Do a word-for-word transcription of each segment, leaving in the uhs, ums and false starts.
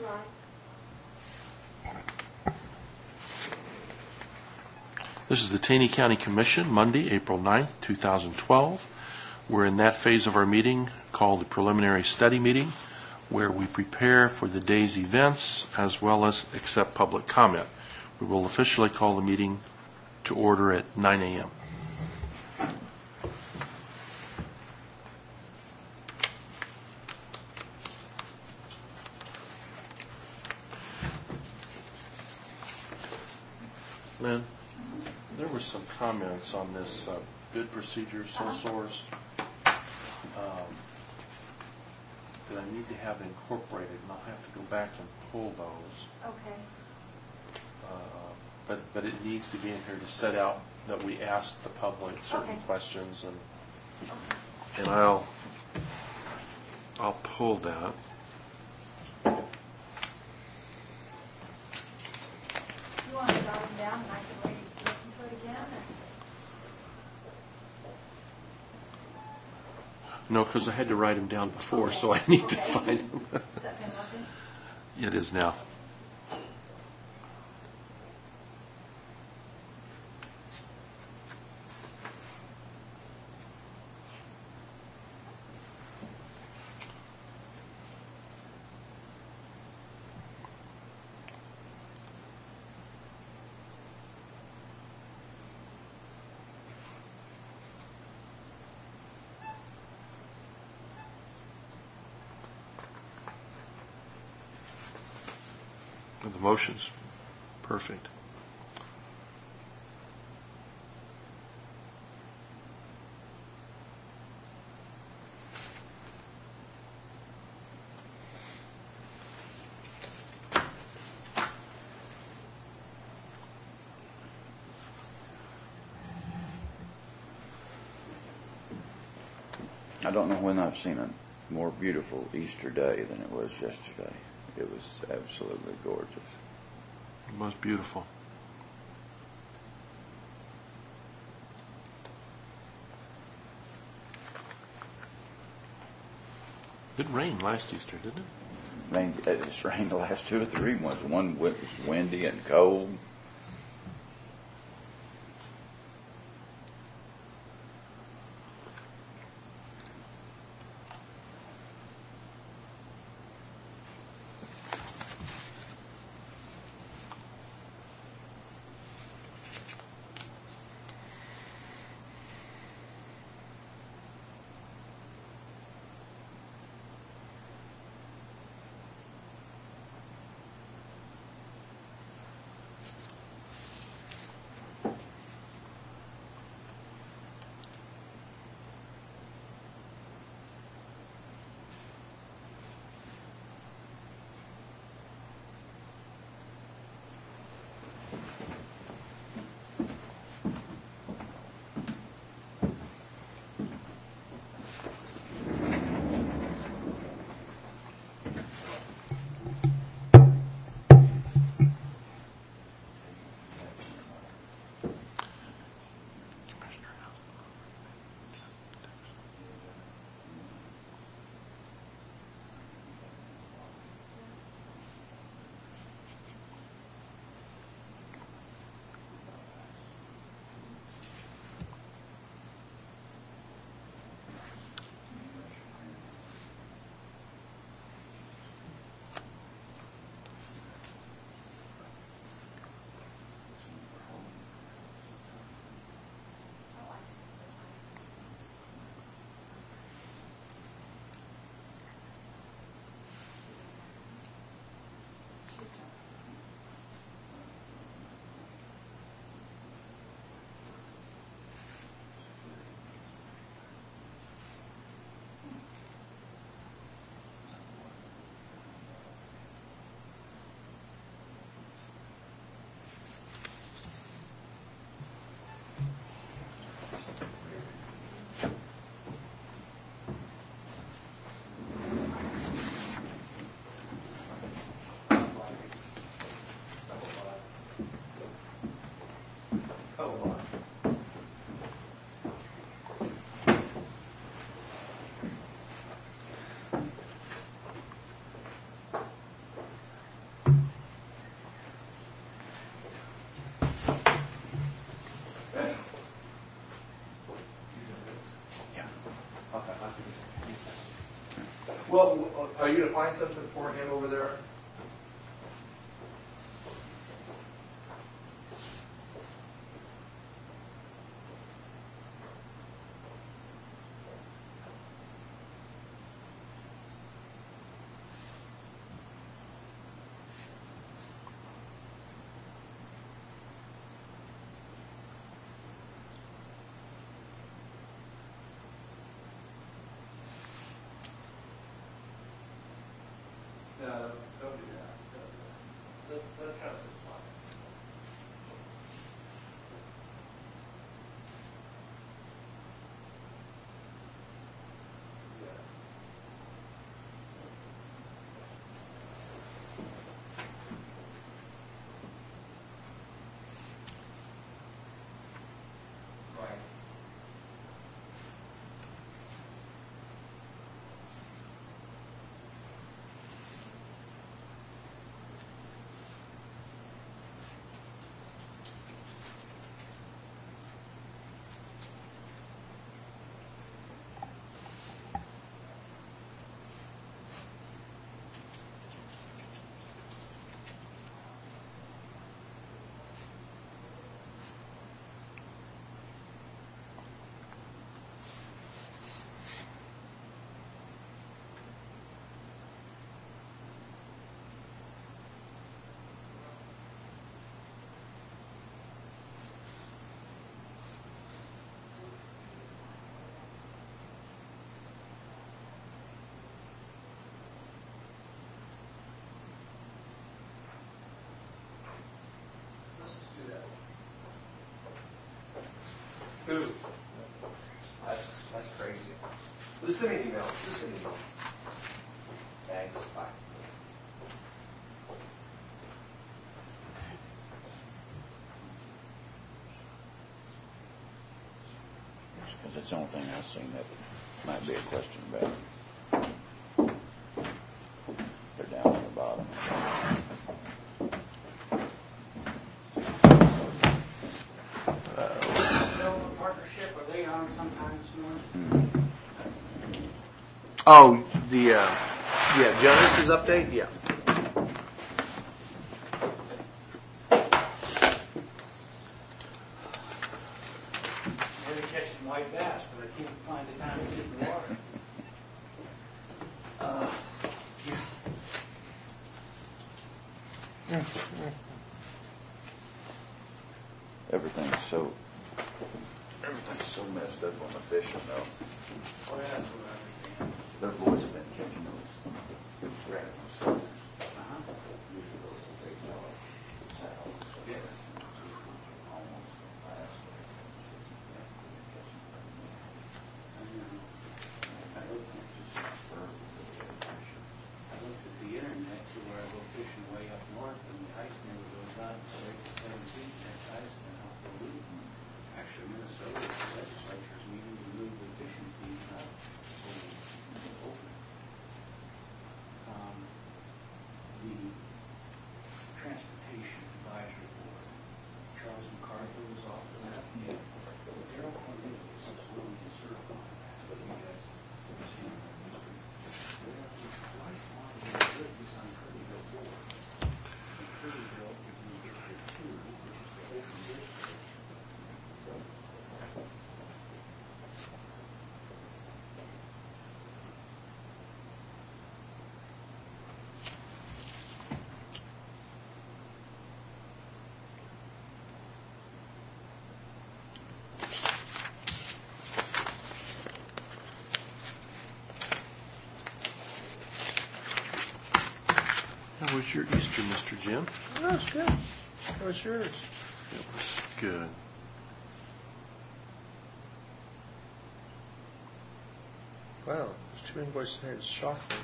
This is the Taney County Commission, Monday, April ninth, two thousand twelve. We're in that phase of our meeting called the preliminary study meeting, where we prepare for the day's events as well as accept public comment. We will officially call the meeting to order at nine a.m. Lynn, there were some comments on this uh, bid procedure, sole source, um, that I need to have incorporated, and I'll have to go back and pull those. Okay. Uh, but but it needs to be in here to set out that we asked the public certain Okay. questions, and Okay. and I'll I'll pull that. You want to jot them down and I can read, listen to it again? No, because I had to write them down before, so I need to Okay. find them. Is that been working? It is now. The motion's perfect. I don't know when I've seen a more beautiful Easter day than it was yesterday. It was absolutely gorgeous. It was beautiful. It rained last Easter, didn't it? Rain, it's rained the last two or three months. One was windy and cold. Well, w- are you gonna find something for him over there? No, don't do that. Don't do that. Let's, let's try to fine. Yeah. Right. Let's just do that. Who? That's, that's crazy. Just send me an email. Just send me an email. Thanks. Bye. Because it's the only thing I've seen that might be a question about. They're down on the bottom. Build partnership, are they on sometime soon? Oh, the, uh, yeah, Jonas's update? Yeah. They're catching white bass, but I can't find the time to get in the water. Uh, yeah. Everything's so, everything's so messed up on the fishing though. Oh, yeah, that's what I understand. The boys have been catching those random stuff. Uh-huh. Usually those are big yellow saddles. Yeah. Almost last week. I know. I looked at, I looked at the internet to where I go fishing way up north and the ice never goes out until April seventeenth. That's ice been out for a week. Actually, Minnesota legislature is meeting to move the fishing season up. So it's open. Um, the Transportation Advisory Board, Charles MacArthur was off of that. Yeah. Daryl Cornelius is willing to serve on that. But you guys have seen him in history. Lifelong, he's good, he's on Curryville board. And Curryville is in District Two, which is the open district. How was your Easter, Mister Jim? Oh, it's good. How was yours? It was good. Wow, there's two invoices here. It's shocking.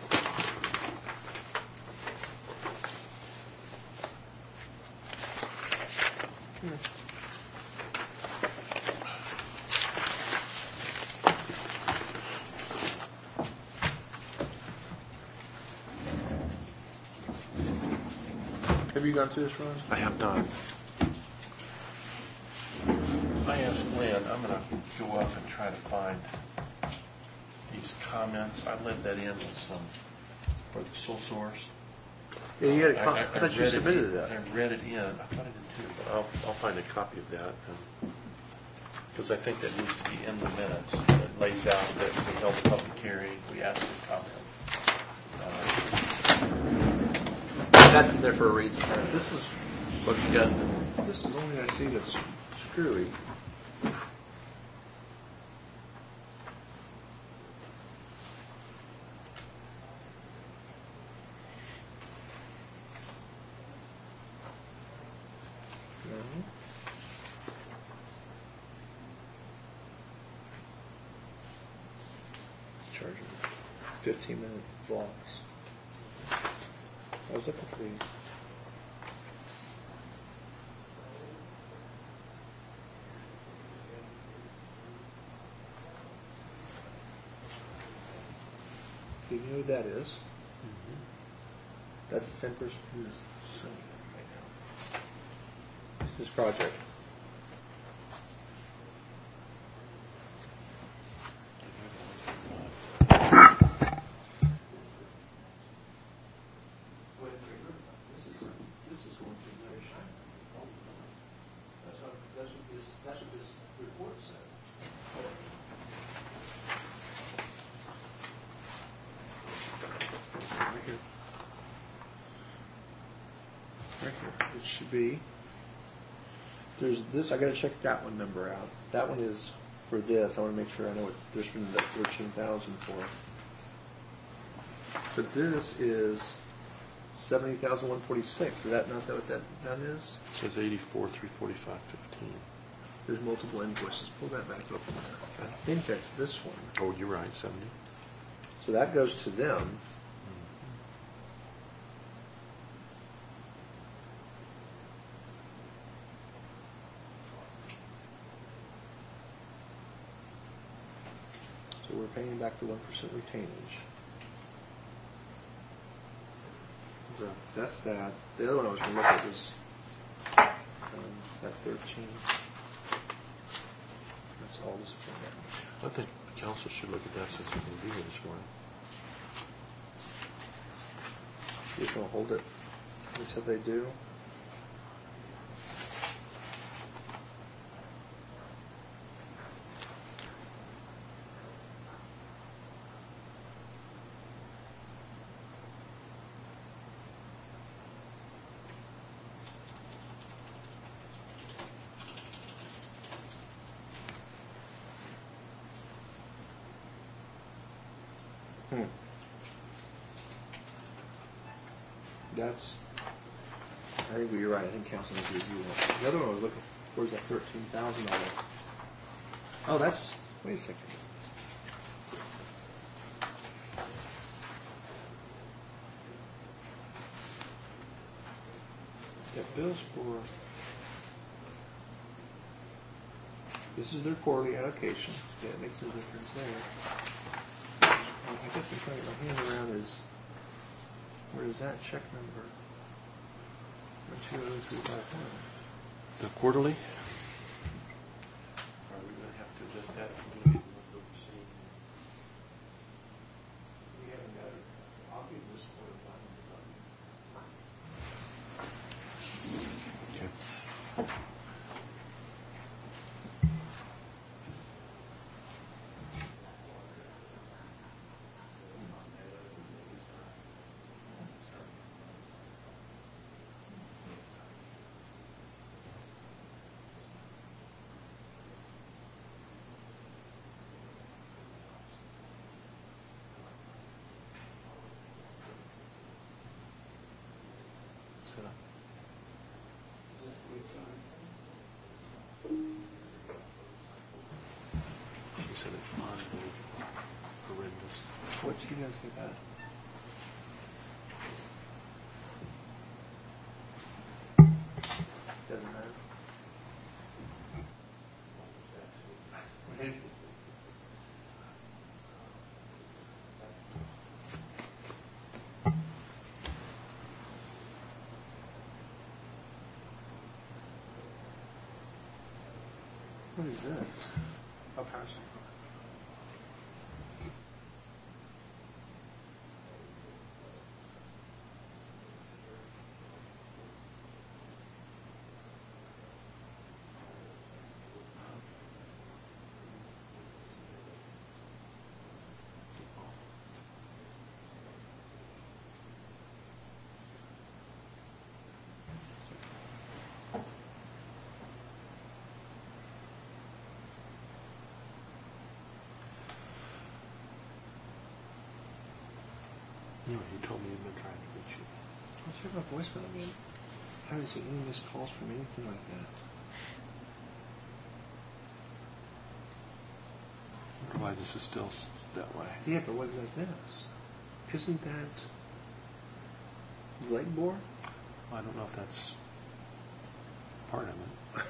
Have you gone through this, Ron? I have not. I asked Lynn, I'm going to go up and try to find a Vicky's comments. I led that in with some, for the sole source. Yeah, you had a I- com- I- I I thought you read it submitted in- that. I read it in, I thought I did too, but I'll, I'll find a copy of that, because I think that needs to be in the minutes. It lays out that we held a public hearing, we asked for comment. Uh, That's in there for a reason. This is, What you got? this is only I see that's screwy. No. Charging fifteen minute blocks. I was looking for these. Do you know who that is? That's the same person who's suing right now. It's this project. This is, this is going to be very shiny. That's what, that's what this, that's what this report said. Right here. Right here. It should be. There's this. I got to check that one number out. That one is for this. I want to make sure I know what there's been that thirteen thousand for. But this is seventy thousand one forty six. Is that not what that that is? It says eighty-four, three forty-five, fifteen. There's multiple invoices. Pull that back up. I think that's this one. Oh, you're right, seventy. So that goes to them. So we're paying back the one percent retainage. So that's that. The other one I was going to look at was um, that thirteen. That's all this for I think the council should look at that since we're going to be here this morning. You just want to hold it. They said they do. Hmm. That's, I think you're right. I think council needs to review that. The other one I was looking for was that thirteen thousand dollars. Oh, that's, wait a second. That bills for, this is their quarterly allocation. Yeah, it makes no difference there. I guess I'm trying to get my hand around is, where is that check number? two oh three five one. The quarterly? Are we going to have to adjust that? If we're going to be the ones overseeing? We haven't got it. I'll give this for a Okay. Set up. She said it's unbelievable, horrendous. What do you guys think about it? Doesn't matter. What is that? Oh, power cycle. No, you told me you'd been trying to reach you. Let's hear my voicemail again. I haven't seen any missed calls from anything like that. Why this is still s- that way. Yeah, but what about this? Isn't that leg bore? I don't know if that's part of it.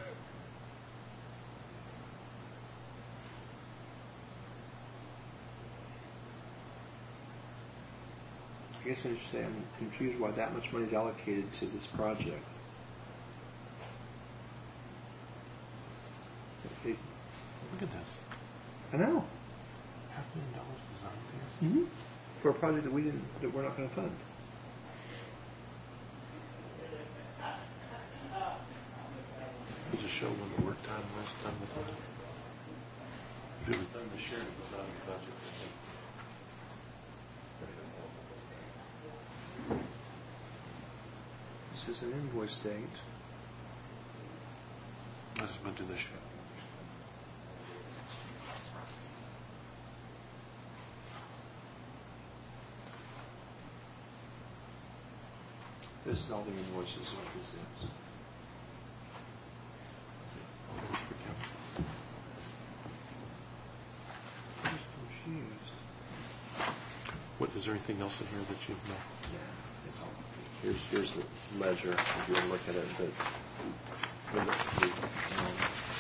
I guess I should say I'm confused why that much money is allocated to this project. It- Look at this. I know. Half a million dollars design fees. Mm-hmm. For a project that we didn't, that we're not going to fund. Does it show when the work time was done with it? If it was done this year, it was not in the budget. This is an invoice date. This is meant to this year. This is all the invoices of this is. Almost for council. I'm just confused. What, is there anything else in here that you've not? Yeah, it's all. Here's here's the ledger. If you want to look at it, but. but the, um,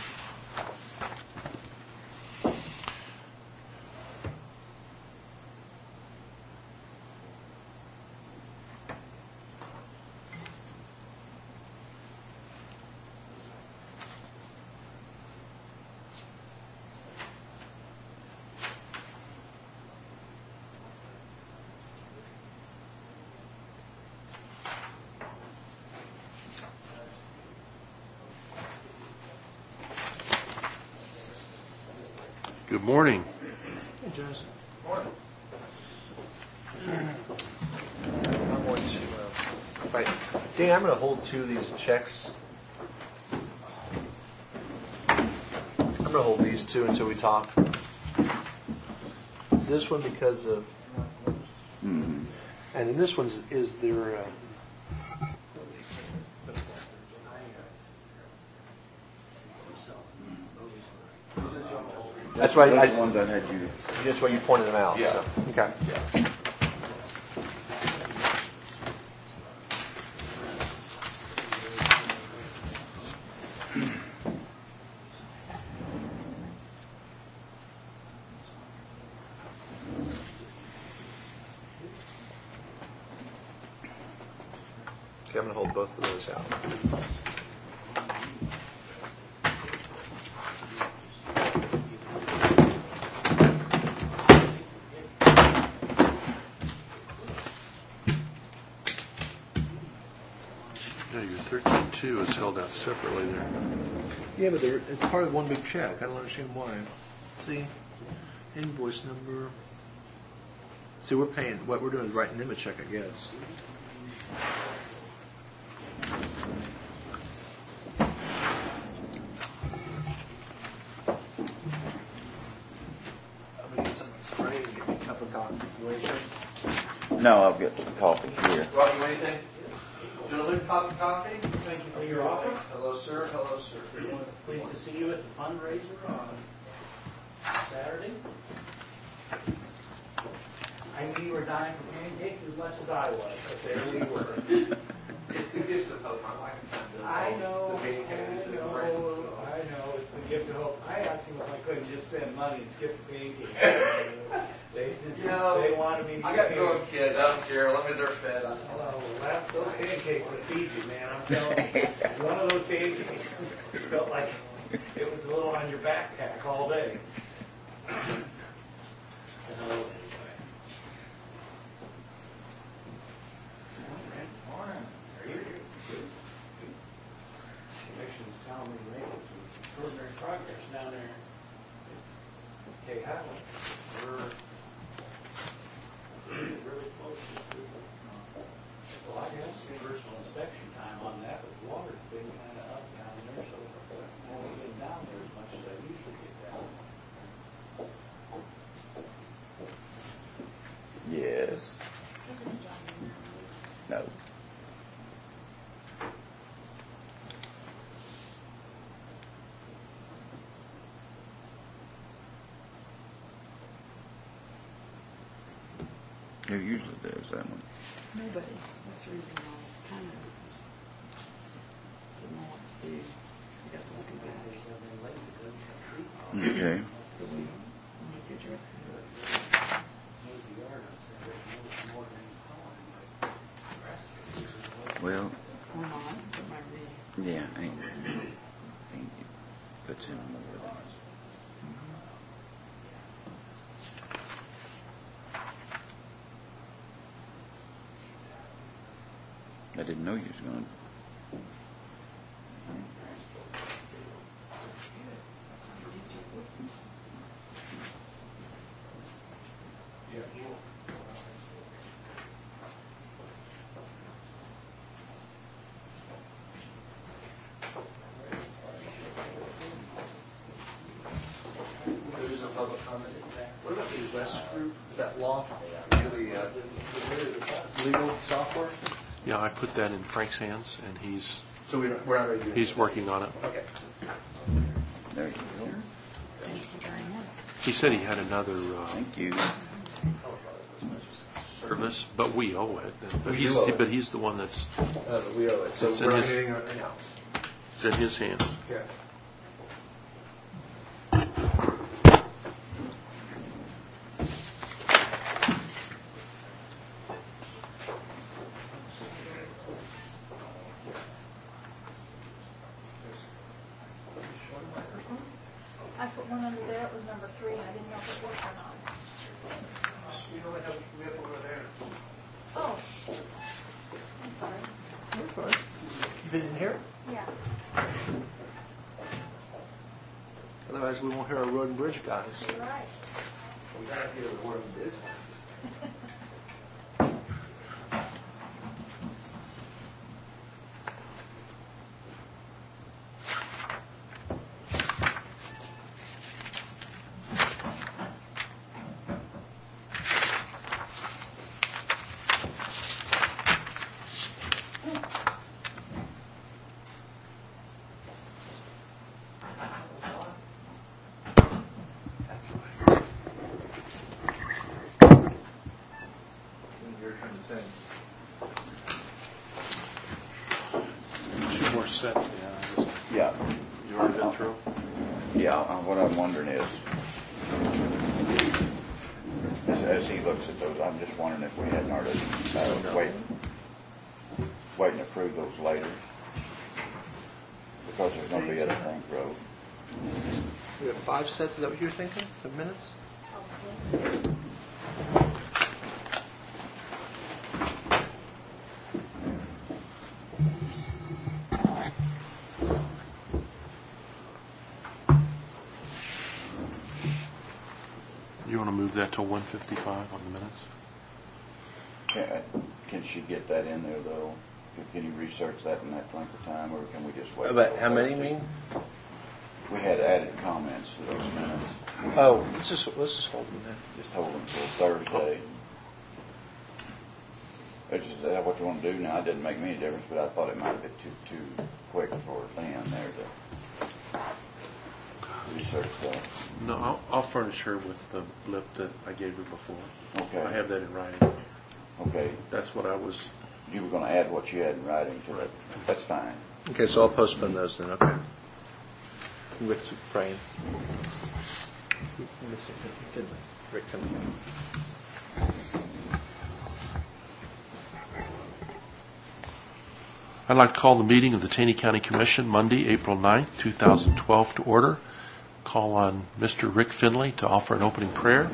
Good morning. Hey, Joseph. I'm going to, uh, right. Dan, I'm going to hold two of these checks. I'm going to hold these two until we talk. This one because of, Mm-hmm. and then this one is, is their, uh, that's why I Those just, ones I had you. that's why you pointed them out. Yeah. So. Okay. Yeah. Okay, I'm going to hold both of those out. Yeah, your thirteen two is held out separately there. Yeah, but they're, it's part of one big check. I don't understand why. See, invoice number. See, we're paying. What we're doing is writing them a check, I guess. I'm gonna get some spray and get me a cup of coffee. You want anything? No, I've got some coffee here. Rob, you want anything? Gentlemen, cup of coffee? Thank you for your offer. Hello, sir. Hello, sir. Pleased to see you at the fundraiser on Saturday. I knew you were dying for pancakes as much as I was, but there we were. It's the gift of hope. My wife and I I know, I know, I know, it's the gift of hope. I asked him if I couldn't just send money and skip the pancakes. They, You know, they wanted me to. I got growing kids. I don't care. As long as they're fed. I Oh, that, those pancakes would feed you, man. I'm telling you. One of those pancakes felt like it was a little on your backpack all day. So, anyway. Morning, morning. Are you here? Good. Good. Commission's telling me we're making some extraordinary progress down there. Okay, how? We're really close to well, I guess universal inspection time on that, but the water's been kind of up down there, so I won't get down there as much as I usually get down. Yes. No. Who usually does that one? Nobody. That's the reason I was kind of didn't know what to do. I got to looking back. Okay. So we need to address it. Well, Or not, but my read. yeah, ain't, ain't puts in more than us. I didn't know you was going to. There's no public comment. What about the West Group, that law, the uh, legal software? Yeah, I put that in Frank's hands, and he's So we don't, we're not ready to do he's working on it. Okay. There you go. Thank you very much. He said he had another uh, Thank you. service, but we owe it. But We he's do owe it. but he's the one that's Uh, we owe it, so It's in we're not his- getting it right now. it's in his hands. Yeah. I put one under there, it was number three, and I didn't know if it worked or not. We only have, we have over there. Oh, I'm sorry. That's fine. Keep it in here? Yeah. Otherwise, we won't hear our road and bridge guys. You're right. We gotta hear the road and bridge guys. Your turn to sing. Two more sets. Yeah. I just- Yeah. You already been through? Yeah, uh, what I'm wondering is, as, as he looks at those, I'm just wondering if we hadn't already, uh, wait, wait and approve those later. Because there's gonna be other things, road. We have five sets, is that what you're thinking, the minutes? You want to move that to one fifty-five on the minutes? Can, can she get that in there, though? Can you research that in that length of time, or can we just wait? About till how many Thursday? mean? We had added comments to those minutes. Oh, let's just, let's just hold them there. Just hold them till Thursday. Which is that what you want to do now? It didn't make me any difference, but I thought it might have been too, too quick for Lynn there to research that. No, I'll, I'll furnish her with the blip that I gave her before. Okay. I have that in writing. Okay, That's what I was. you were going to add what you had in writing to it. Right. That's fine. Okay, so I'll postpone those then, okay. With Brian. Let me see, Finley. Rick Finley. I'd like to call the meeting of the Taney County Commission Monday, April ninth, two thousand twelve to order. Call on Mister Rick Finley to offer an opening prayer.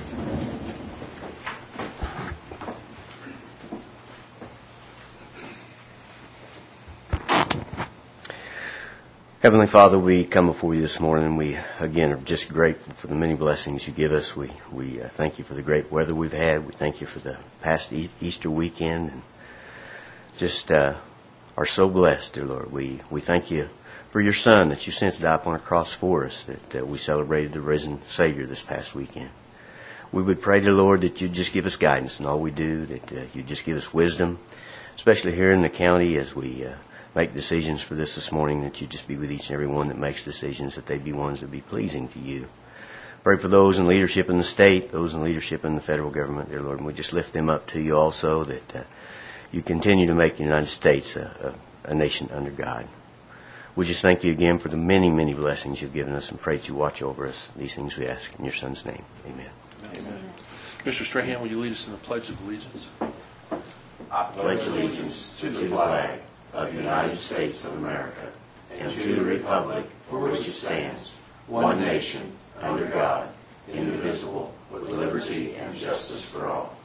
Heavenly Father, we come before you this morning, and we, again, are just grateful for the many blessings you give us. We we uh, thank you for the great weather we've had. We thank you for the past e- Easter weekend, and just uh, are so blessed, dear Lord. We, we thank you for your Son that you sent to die upon a cross for us, that uh, we celebrated the risen Savior this past weekend. we would pray to the Lord that you'd just give us guidance in all we do, that uh, you'd just give us wisdom, especially here in the county as we uh, make decisions for this this morning, that you just be with each and every one that makes decisions, that they be ones that be pleasing to you. Pray for those in leadership in the state, those in leadership in the federal government, dear Lord, and we just lift them up to you also, that uh, you continue to make the United States a, a, a nation under God. We just thank you again for the many, many blessings you've given us, and pray that you watch over us. These things we ask in your Son's name. Amen. Amen. Mister Strahan, will you lead us in the Pledge of Allegiance? I pledge allegiance to the flag of the United States of America and to the republic for which it stands, one nation, under God, indivisible, with liberty and justice for all.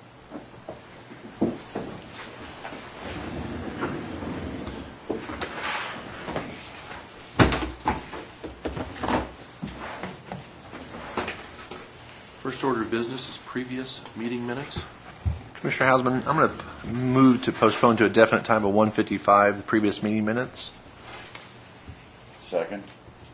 First order of business is previous meeting minutes. Commissioner Hausman, I'm going to move to postpone to a definite time of one fifty-five the previous meeting minutes. Second.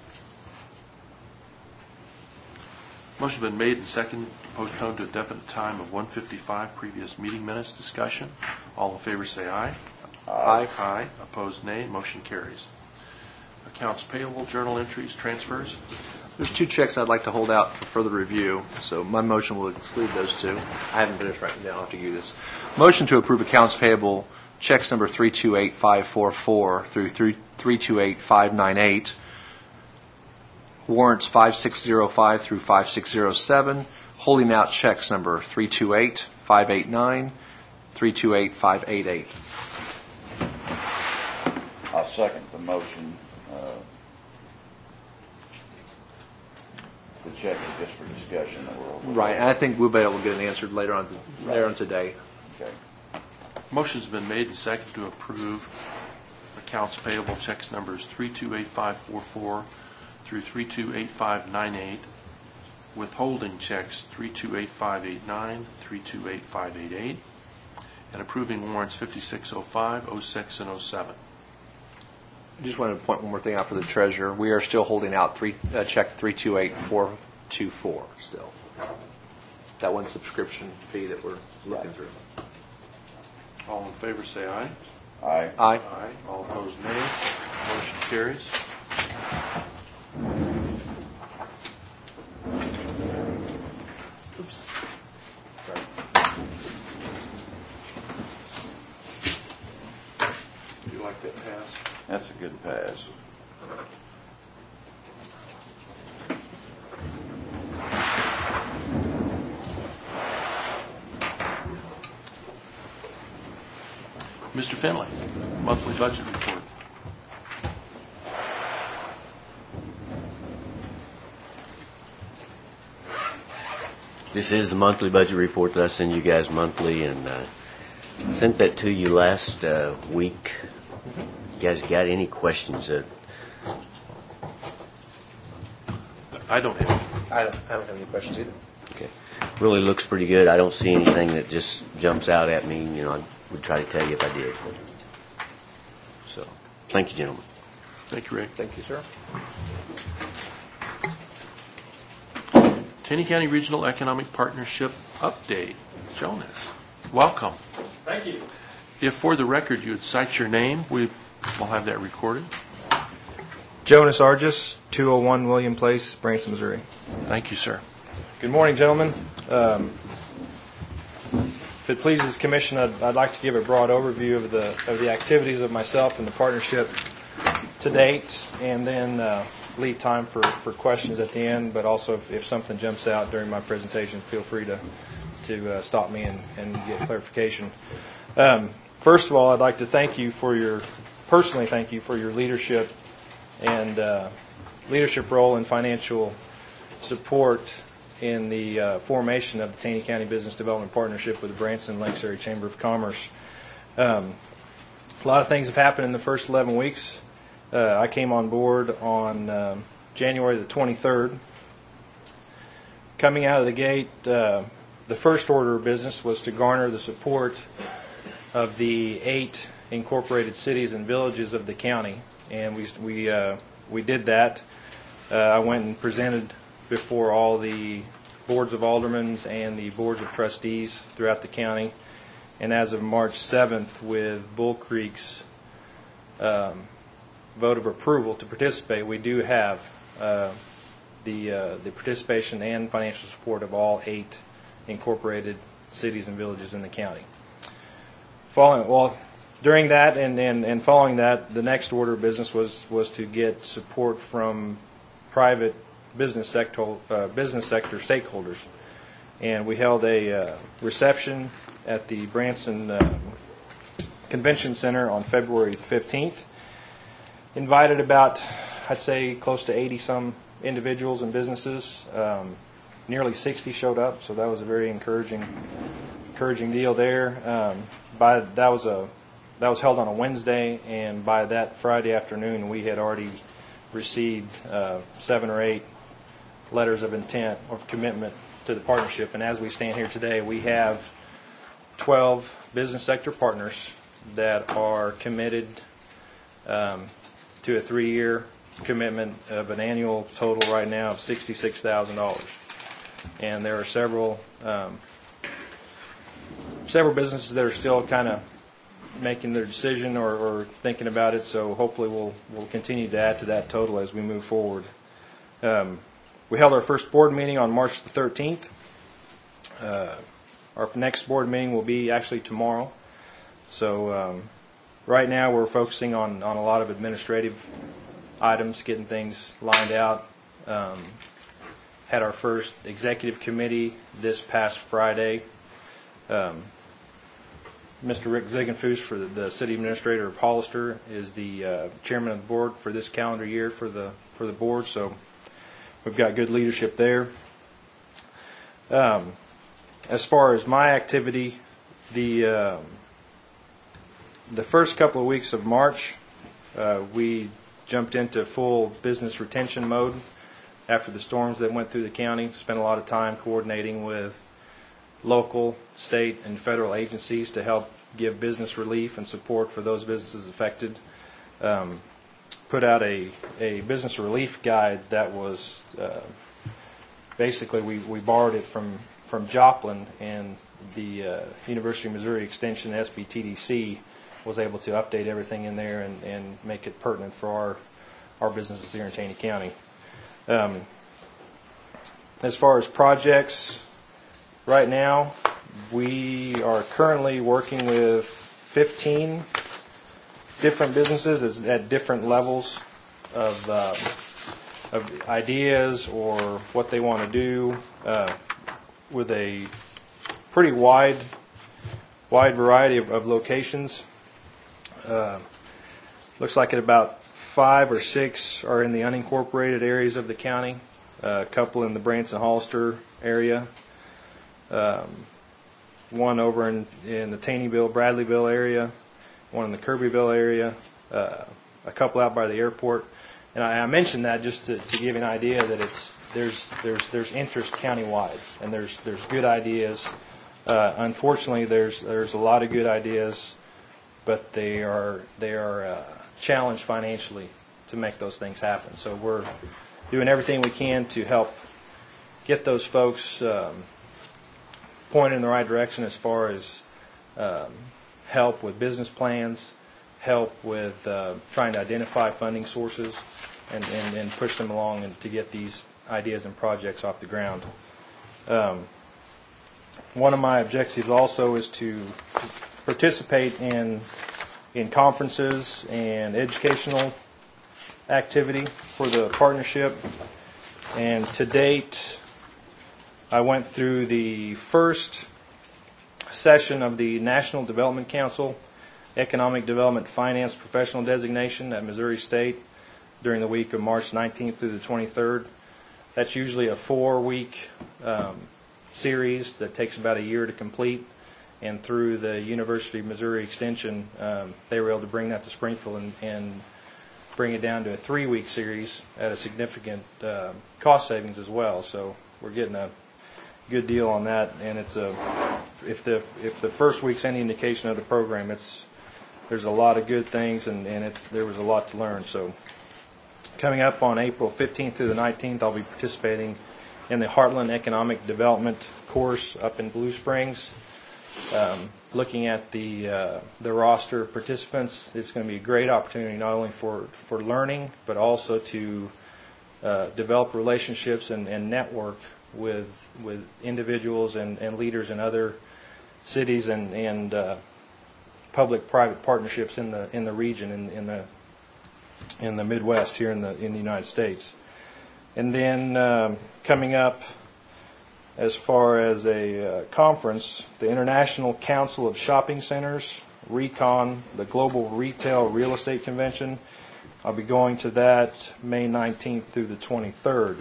Motion been made and second to postpone to a definite time of one fifty-five previous meeting minutes. Discussion. All in favor say aye. Aye. Aye. Opposed, nay. Motion carries. Accounts payable, journal entries, transfers. There's two checks I'd like to hold out for further review, so my motion will include those two. I haven't finished writing down. I'll have to give you this. Motion to approve accounts payable, checks number three two eight five four four through three two eight five nine eight, warrants five six zero five through five six zero seven, holding out checks number three two eight five eight nine, three two eight five eight eight. I'll second the motion. Uh, the check is just for discussion. That we're over. Right, and I think we'll be able to get an answer later on, later on today. Okay. Motion's been made and second to approve accounts payable checks numbers three two eight five four four through three two eight five nine eight, withholding checks three two eight five eight nine, three two eight five eight eight, and approving warrants fifty-six oh five, oh six, and oh seven. I just wanted to point one more thing out for the treasurer. We are still holding out three, uh, check three two eight four two four still. That one subscription fee that we're looking through. All in favor say aye. Aye. Aye. Aye. All opposed, nay. Motion carries. Oops. Do you like that pass? That's a good pass. Mister Finley, monthly budget report. This is the monthly budget report that I send you guys monthly, and uh, sent that to you last uh, week. You guys got any questions? Uh, I don't have. I don't, I don't have any questions either. okay, really looks pretty good. I don't see anything that just jumps out at me. You know, I would try to tell you if I did. So, thank you, gentlemen. Thank you, Rick. Thank you, sir. Taney County Regional Economic Partnership update. Jonas, welcome. Thank you. If for the record you would cite your name, we will have that recorded. Jonas Argis, two oh one William Place, Branson, Missouri. Thank you, sir. Good morning, gentlemen. Um, if it pleases the Commission, I'd, I'd like to give a broad overview of the of the activities of myself and the partnership to date, and then uh, leave time for, for questions at the end. But also, if, if something jumps out during my presentation, feel free to to uh, stop me and, and get clarification. Um, first of all, I'd like to thank you for your personally thank you for your leadership and uh, leadership role and financial support in the uh, formation of the Taney County Business Development Partnership with the Branson Lakes Area Chamber of Commerce. Um, a lot of things have happened in the first eleven weeks. Uh, I came on board on um, January the twenty-third. Coming out of the gate, uh, the first order of business was to garner the support of the eight incorporated cities and villages of the county, and we we uh, we did that. Uh, I went and presented before all the boards of aldermen and the boards of trustees throughout the county. And as of March seventh, with Bull Creek's um, vote of approval to participate, we do have uh, the uh, the participation and financial support of all eight incorporated cities and villages in the county. Following, well, during that and, and, and following that, the next order of business was, was to get support from private business sector uh, business sector stakeholders, and we held a uh, reception at the Branson uh, Convention Center on February fifteenth. Invited about, I'd say, close to eighty some individuals and businesses. Um, nearly sixty showed up, so that was a very encouraging, encouraging deal there. Um, by that was a that was held on a Wednesday, and by that Friday afternoon, we had already received uh, seven or eight letters of intent or commitment to the partnership. And as we stand here today, we have twelve business sector partners that are committed um, to a three-year commitment of an annual total right now of sixty-six thousand dollars. And there are several um, several businesses that are still kind of making their decision or, or thinking about it. So hopefully we'll we'll continue to add to that total as we move forward. Um, we held our first board meeting on March the thirteenth. Uh, our next board meeting will be actually tomorrow. So um, right now we're focusing on, on a lot of administrative items, getting things lined out. Um, had our first executive committee this past Friday. Um, Mister Rick Ziegenfuss, for the, the city administrator of Hollister, is the uh, chairman of the board for this calendar year for the for the board. So we've got good leadership there. Um, as far as my activity, the uh, the first couple of weeks of March, uh, we jumped into full business retention mode after the storms that went through the county. Spent a lot of time coordinating with local, state, and federal agencies to help give business relief and support for those businesses affected. Um, put out a, a business relief guide that was uh, basically we, we borrowed it from, from Joplin, and the uh, University of Missouri Extension, S B T D C, was able to update everything in there and, and make it pertinent for our, our businesses here in Taney County. Um, as far as projects, right now, we are currently working with fifteen different businesses at different levels of, uh, of ideas or what they want to do, uh, with a pretty wide wide variety of, of locations. Uh, looks like at about five or six are in the unincorporated areas of the county, uh, a couple in the Branson-Hollister area. Um, one over in, in the Taneyville, Bradleyville area, one in the Kirbyville area, uh, a couple out by the airport. And I, I mentioned that just to, to give you an idea that it's there's there's there's interest countywide, and there's there's good ideas. Uh, unfortunately, there's there's a lot of good ideas, but they are they are uh, challenged financially to make those things happen. So we're doing everything we can to help get those folks Um, pointed in the right direction as far as um, help with business plans, help with uh, trying to identify funding sources, and, and, and push them along and to get these ideas and projects off the ground. Um, one of my objectives also is to participate in in conferences and educational activity for the partnership. And to date, I went through the first session of the National Development Council Economic Development Finance Professional Designation at Missouri State during the week of March nineteenth through the twenty-third. That's usually a four-week um, series that takes about a year to complete. And through the University of Missouri Extension, um, they were able to bring that to Springfield and, and bring it down to a three-week series at a significant uh, cost savings as well. So we're getting a good deal on that, and it's a if the if the first week's any indication of the program, it's there's a lot of good things, and, and it, there was a lot to learn. So coming up on April fifteenth through the nineteenth, I'll be participating in the Heartland Economic Development course up in Blue Springs. Um, looking at the uh, the roster of participants, it's going to be a great opportunity not only for, for learning, but also to uh, develop relationships and, and network with with individuals and, and leaders in other cities and and uh, public-private partnerships in the in the region in, in the in the Midwest here in the in the United States. And then um, coming up, as far as a uh, conference, the International Council of Shopping Centers, RECON, the Global Retail Real Estate Convention. I'll be going to that May nineteenth through the twenty-third.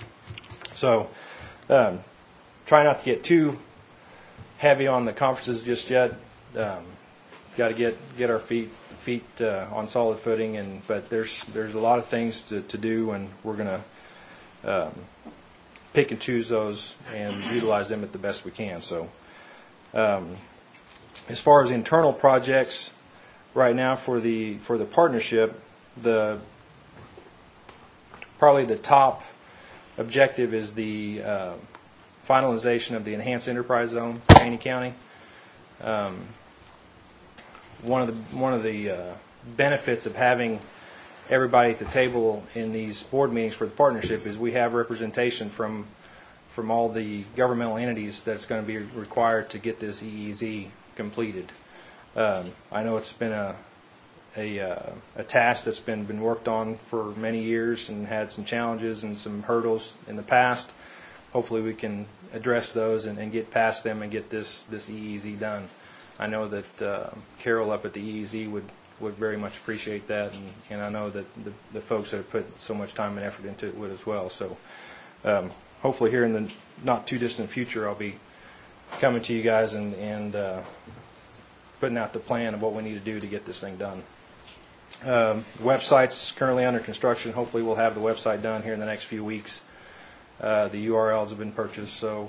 So um, try not to get too heavy on the conferences just yet. Um, got to get get our feet feet uh, on solid footing, and but there's there's a lot of things to, to do, and we're going to um, pick and choose those and utilize them at the best we can. So um, as far as internal projects right now for the for the partnership, the probably the top objective is the uh, finalization of the enhanced enterprise zone in Taney County. Um, one of the one of the uh, benefits of having everybody at the table in these board meetings for the partnership is we have representation from from all the governmental entities that's going to be required to get this E E Z completed. Um, I know it's been a a, uh, a task that's been, been worked on for many years and had some challenges and some hurdles in the past. Hopefully we can address those and, and get past them and get this, this E E Z done. I know that uh, Carol up at the E E Z would, would very much appreciate that, and, and I know that the, the folks that have put so much time and effort into it would as well. So um, hopefully here in the not too distant future I'll be coming to you guys and, and uh, putting out the plan of what we need to do to get this thing done. Um, website's currently under construction. Hopefully we'll have the website done here in the next few weeks. Uh, the U R Ls have been purchased, so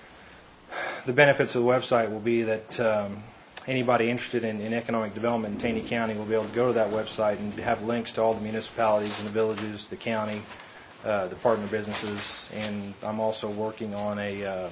the benefits of the website will be that um, anybody interested in, in economic development in Taney County will be able to go to that website and have links to all the municipalities and the villages, the county, uh, the partner businesses, and I'm also working on a um,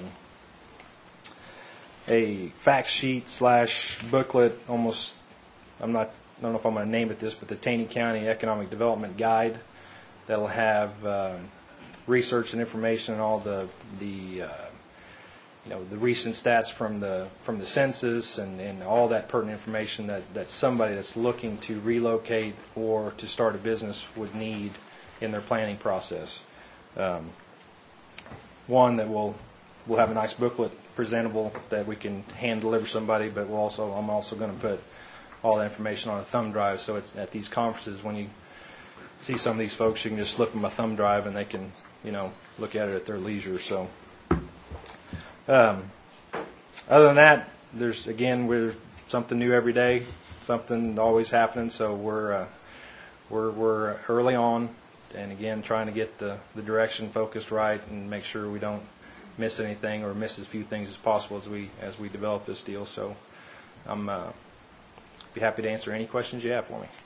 a fact sheet slash booklet, almost, I'm not, I don't know if I'm going to name it this, but the Taney County Economic Development Guide that'll have um, research and information and all the the uh, you know the recent stats from the from the census and, and all that pertinent information that, that somebody that's looking to relocate or to start a business would need in their planning process. Um, one that will will have a nice booklet presentable that we can hand deliver somebody, but we'll also I'm also going to put all the information on a thumb drive, so it's at these conferences when you see some of these folks, you can just slip them a thumb drive and they can, you know, look at it at their leisure. So, um, other than that, there's again we're something new every day, something always happening. So we're uh, we're we're early on, and again trying to get the the direction focused right and make sure we don't miss anything or miss as few things as possible as we as we develop this deal. So I'm uh, be happy to answer any questions you have for me.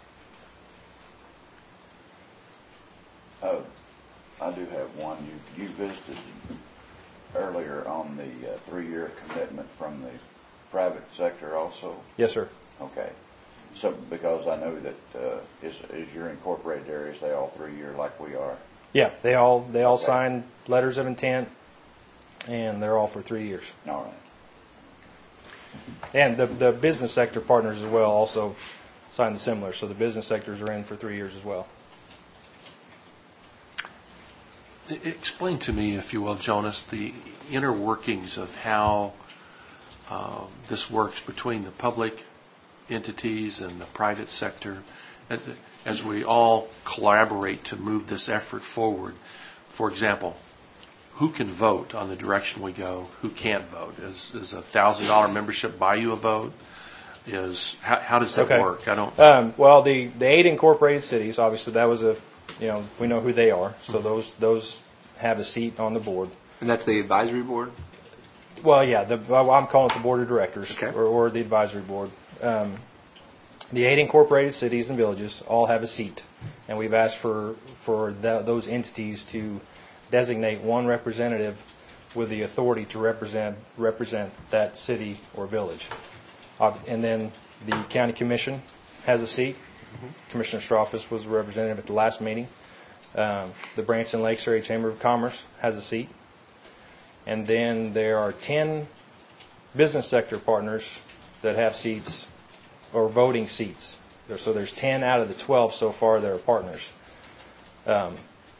Oh, I do have one. You, you visited earlier on the uh, three-year commitment from the private sector also? Yes, sir. Okay. So because I know that uh, is, is your incorporated areas, they all three-year like we are? Yeah, they all they all Okay. signed letters of intent, and they're all for three years. All right. And the the business sector partners as well also signed the similar. So the business sectors are in for three years as well. Explain to me, if you will, Jonas, the inner workings of how uh, this works between the public entities and the private sector as we all collaborate to move this effort forward. For example, who can vote on the direction we go? Who can't vote? Is is a one thousand dollars membership buy you a vote? Is how, how does that Okay. work? I don't. Um, well, the, the eight incorporated cities, obviously, that was a, you know, we know who they are. So those those have a seat on the board. And that's the advisory board? Well, yeah, the, well, I'm calling it the board of directors Okay. or, or the advisory board. Um, the eight incorporated cities and villages all have a seat, and we've asked for for the, those entities to designate one representative with the authority to represent represent that city or village. Uh, and then the county commission has a seat. Commissioner Strauffus was a representative at the last meeting. Um, the Branson Lakes Area Chamber of Commerce has a seat. And then there are ten business sector partners that have seats or voting seats. So there's ten out of the twelve so far that are partners. Um,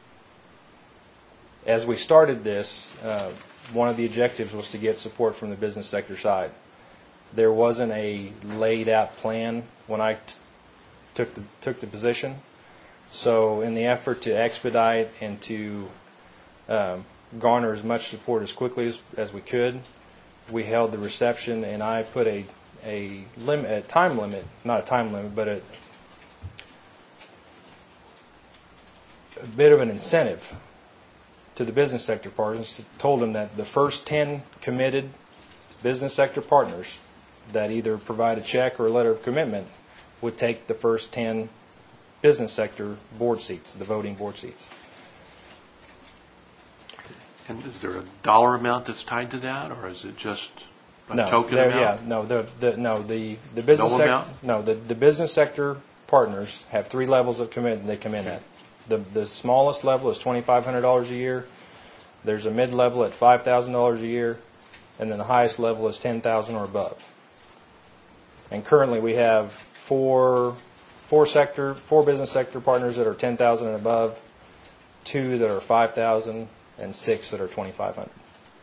as we started this, uh, one of the objectives was to get support from the business sector side. There wasn't a laid out plan when I t- took the took the position. So in the effort to expedite and to um, garner as much support as quickly as, as we could, we held the reception, and I put a a limit, a time limit, not a time limit, but a, a bit of an incentive to the business sector partners. Told them that the first ten committed business sector partners that either provide a check or a letter of commitment would take the first ten business sector board seats, the voting board seats. And is there a dollar amount that's tied to that, or is it just a no, token there- amount? Yeah, no, the, the no the the business No sec- amount? no the, the business sector partners have three levels of commitment they come in at. The the smallest level is twenty five hundred dollars a year. There's a mid level at five thousand dollars a year, and then the highest level is ten thousand or above. And currently we have four four sector four business sector partners that are ten thousand and above, two that are five thousand, and six that are twenty five hundred.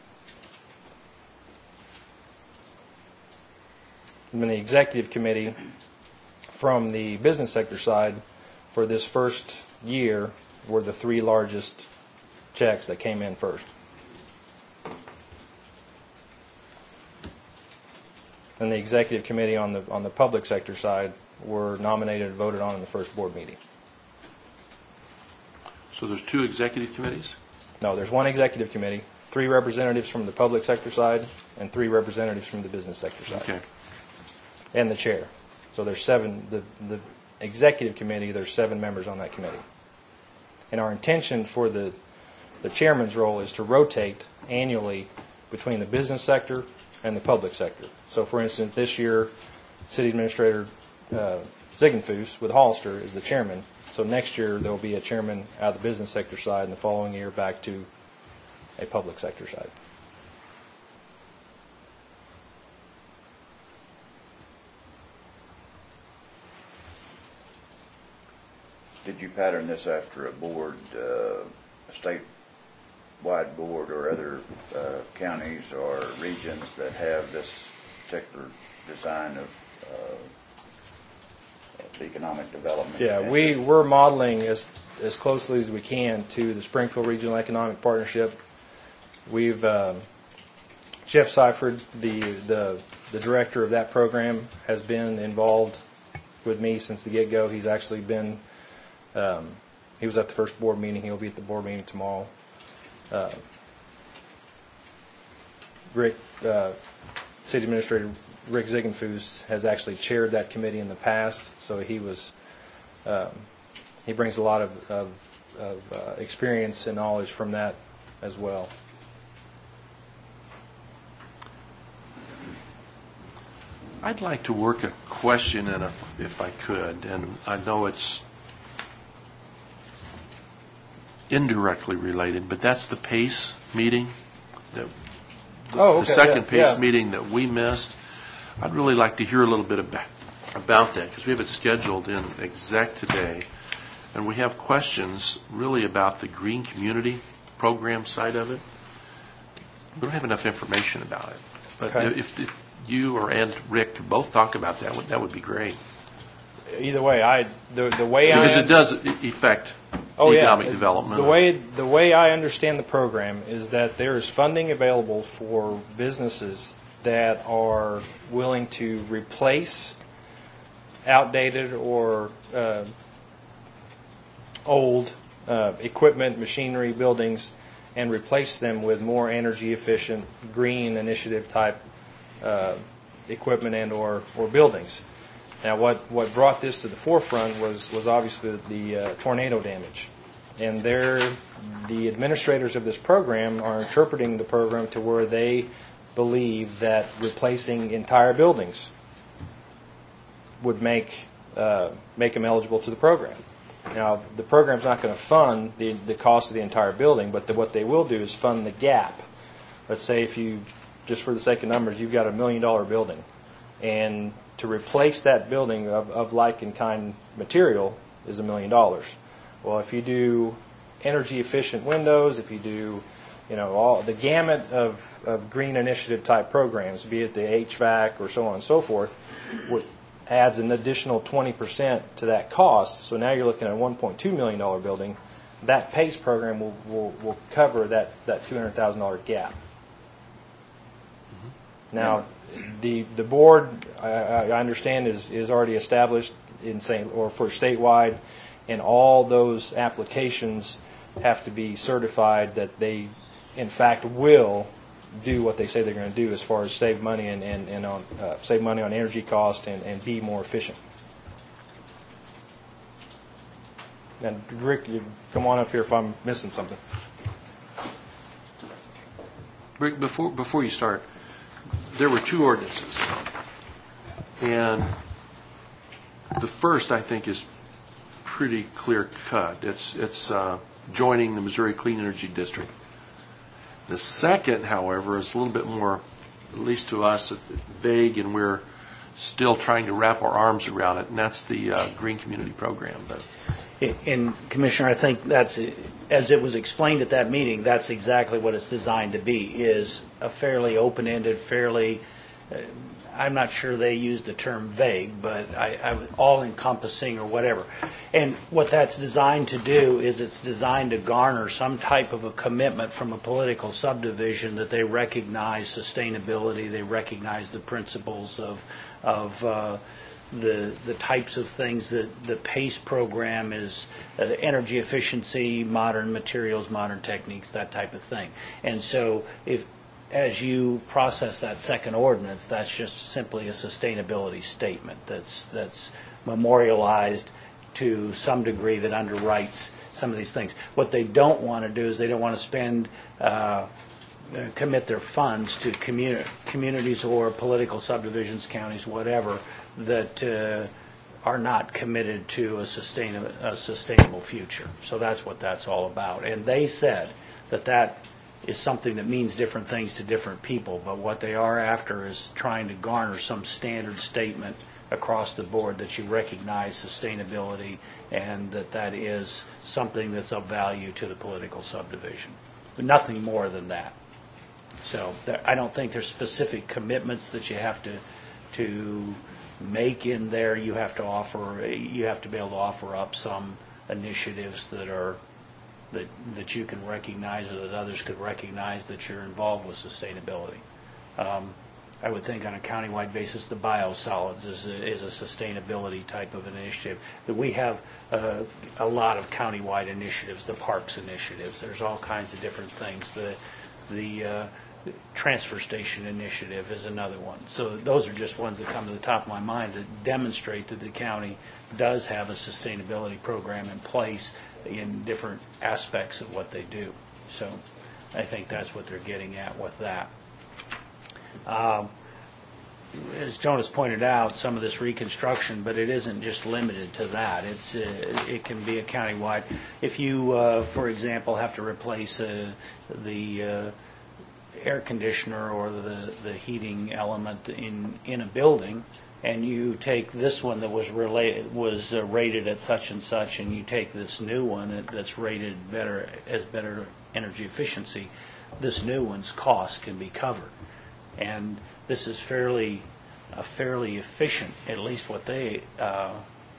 And then the executive committee from the business sector side for this first year were the three largest checks that came in first. And the executive committee on the on the public sector side were nominated and voted on in the first board meeting. So there's two executive committees? No, there's one executive committee, three representatives from the public sector side, and three representatives from the business sector side. Okay. And the chair. So there's seven, the, the executive committee, there's seven members on that committee. And our intention for the, the chairman's role is to rotate annually between the business sector and the public sector. So for instance, this year, City Administrator uh, Ziegenfuss with Hollister is the chairman. So next year there will be a chairman out of the business sector side, and the following year back to a public sector side. Did you pattern this after a board, uh, a statewide board or other uh, counties or regions that have this particular design of uh, of economic development? Yeah, we, we're modeling as, as closely as we can to the Springfield Regional Economic Partnership. We've, um, Jeff Seifert, the, the, the director of that program, has been involved with me since the get-go. He's actually been, um, he was at the first board meeting. He'll be at the board meeting tomorrow. Uh, Rick, uh, City Administrator Rick Ziegenfuss has actually chaired that committee in the past, so he was um, he brings a lot of, of, of uh, experience and knowledge from that as well. I'd like to work a question in, if, if I could, and I know it's indirectly related, but that's the PACE meeting, that Oh, okay, the second yeah, PACE yeah. meeting that we missed. I'd really like to hear a little bit about, about that, because we have it scheduled in exec today, and we have questions really about the green community program side of it. We don't have enough information about it, but Okay. if, if you or and Rick could both talk about that, that would be great, Either way, I the the way I because it does e- affect Oh, yeah. economic It- development. The way the way I understand the program is that there is funding available for businesses that are willing to replace outdated or uh, old uh, equipment, machinery, buildings, and replace them with more energy efficient, green initiative type uh, equipment and or, or buildings. Now, what, what brought this to the forefront was was obviously the uh, tornado damage. and they're the administrators of this program are interpreting the program to where they believe that replacing entire buildings would make uh, make them eligible to the program. Now, the program's not going to fund the the cost of the entire building, but the, what they will do is fund the gap. Let's say if you, just for the sake of numbers, you've got a million dollar building, and to replace that building of, of like and kind material is a million dollars. Well, if you do energy efficient windows, if you do, you know, all the gamut of, of green initiative type programs, be it the H V A C or so on and so forth, what adds an additional twenty percent to that cost. So now you're looking at a one point two million dollars building. That PACE program will, will, will cover that, that two hundred thousand dollars gap. Mm-hmm. Now, the the board, I, I understand, is, is already established in Saint or for statewide, and all those applications have to be certified that they, in fact, will do what they say they're going to do as far as save money and, and, and on uh, save money on energy cost and, and be more efficient. And Rick, you come on up here if I'm missing something. Rick, before before you start, there were two ordinances, and the first, I think, is pretty clear cut. It's it's uh, joining the Missouri Clean Energy District. The second, however, is a little bit more, at least to us, vague, and we're still trying to wrap our arms around it, and that's the uh, Green Community Program. But And Commissioner, I think that's, as it was explained at that meeting, that's exactly what it's designed to be, is a fairly open-ended, fairly, uh, I'm not sure they used the term vague, but I, I all-encompassing or whatever. And what that's designed to do is it's designed to garner some type of a commitment from a political subdivision that they recognize sustainability, they recognize the principles of, of uh, the the types of things that the PACE program is, uh, energy efficiency, modern materials, modern techniques, that type of thing. And so if as you process that second ordinance, that's just simply a sustainability statement that's that's memorialized to some degree that underwrites some of these things. What they don't want to do is they don't want to spend uh, commit their funds to communi- communities or political subdivisions, counties, whatever, that uh, are not committed to a sustainable, a sustainable future. So that's what that's all about. And they said that that is something that means different things to different people, but what they are after is trying to garner some standard statement across the board that you recognize sustainability and that that is something that's of value to the political subdivision. But nothing more than that. So there, I don't think there's specific commitments that you have to to make in there. You have to offer, you have to be able to offer up some initiatives that are that that you can recognize or that others could recognize that you're involved with sustainability. Um, I would think on a countywide basis, the biosolids is a, is a sustainability type of an initiative. That we have uh, a lot of countywide initiatives, the parks initiatives. There's all kinds of different things. The the uh, transfer station initiative is another one. So those are just ones that come to the top of my mind that demonstrate that the county does have a sustainability program in place in different aspects of what they do. So I think that's what they're getting at with that. Um, as Jonas pointed out, some of this reconstruction, but it isn't just limited to that. It's uh, it can be a countywide. If you, uh, for example, have to replace uh, the uh, air conditioner or the, the heating element in, in a building, and you take this one that was related was uh, rated at such and such, and you take this new one that's rated better as better energy efficiency, this new one's cost can be covered. And this is fairly, uh, fairly efficient. At least what they uh,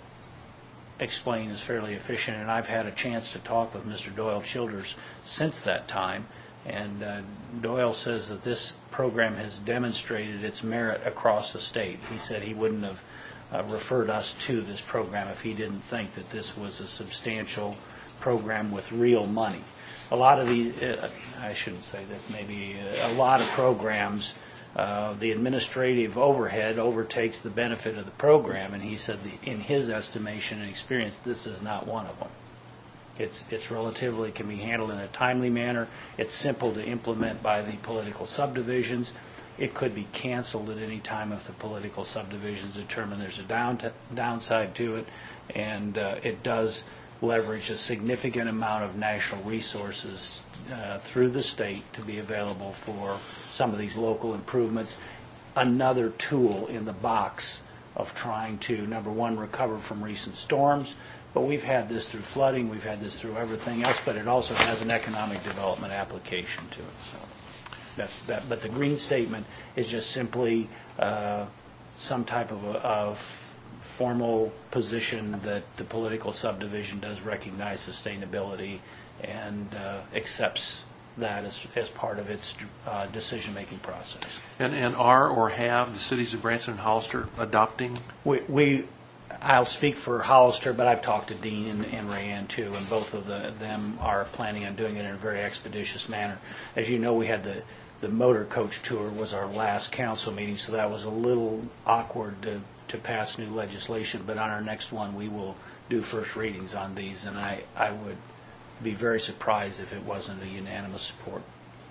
explain is fairly efficient. And I've had a chance to talk with Mister Doyle Childers since that time. And uh, Doyle says that this program has demonstrated its merit across the state. He said he wouldn't have uh, referred us to this program if he didn't think that this was a substantial program with real money. A lot of these, uh, I shouldn't say this, maybe a lot of programs, uh, the administrative overhead overtakes the benefit of the program, and he said the, in his estimation and experience, this is not one of them. It's, it's relatively, can be handled in a timely manner. It's simple to implement by the political subdivisions. It could be canceled at any time if the political subdivisions determine there's a down downside to it. And uh, it does leverage a significant amount of national resources uh, through the state to be available for some of these local improvements. Another tool in the box of trying to, number one, recover from recent storms. But we've had this through flooding, we've had this through everything else, but it also has an economic development application to it. So that's that. But the green statement is just simply uh, some type of, a, of formal position that the political subdivision does recognize sustainability and uh, accepts that as, as part of its uh, decision-making process. And, and are or have the cities of Branson and Hollister adopting? We, we I'll speak for Hollister, but I've talked to Dean and, and Rayanne too, and both of the, them are planning on doing it in a very expeditious manner. As you know, we had the, the motor coach tour was our last council meeting, so that was a little awkward to, to pass new legislation, but on our next one we will do first readings on these, and I, I would be very surprised if it wasn't a unanimous support.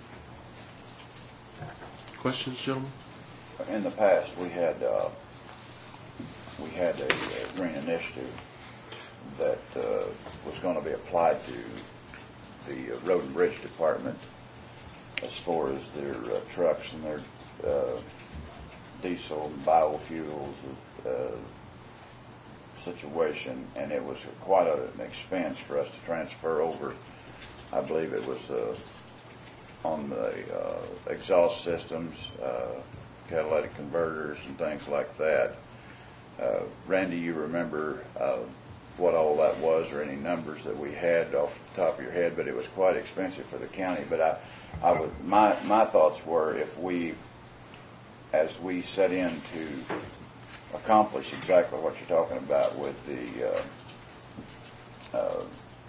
Questions, gentlemen? In the past, we had uh, we had a, a green initiative that uh, was going to be applied to the uh, road and bridge department as far as their uh, trucks and their uh, diesel and biofuels uh, situation, and it was quite a, an expense for us to transfer over. I believe it was uh, on the uh, exhaust systems, uh, catalytic converters, and things like that. Uh, Randy, you remember uh, what all that was, or any numbers that we had off the top of your head? But it was quite expensive for the county. But I, I would, my my thoughts were, if we, as we set in to accomplish exactly what you're talking about with the uh, uh,